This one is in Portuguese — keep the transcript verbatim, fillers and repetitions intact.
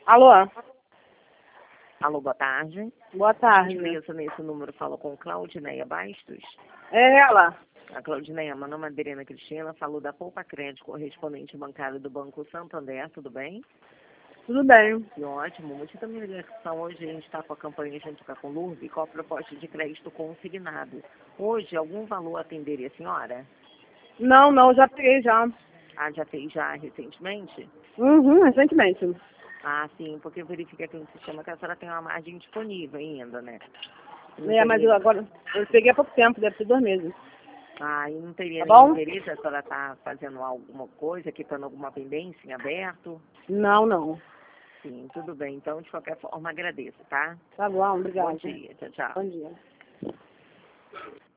Alô? Alô, boa tarde. Boa tarde. Isso, nesse número falo com Claudineia Bastos. É ela. A Claudineia, meu nome é Adriana Cristina, falo da Poupa Crédito, correspondente bancário do Banco Santander, tudo bem? Tudo bem. Que ótimo. O motivo da minha ligação hoje, a gente está com a campanha Junto com a Colurb, com a proposta de crédito consignado. Hoje, algum valor atenderia a senhora? Não, não, já peguei já. Ah, já fez já recentemente? Uhum, recentemente. Ah, sim, porque verifica aqui no sistema que a senhora tem uma margem disponível ainda, né? Não É, mas teria- eu agora, eu peguei há pouco tempo, deve ser dois meses. Ah, e não teria Tá nenhum bom? interesse a senhora estar fazendo alguma coisa, quitando alguma pendência em aberto? Não, não. Sim, tudo bem. Então, de qualquer forma, agradeço, tá? Tá bom, Bom obrigada. dia. Tchau, tchau. Bom dia.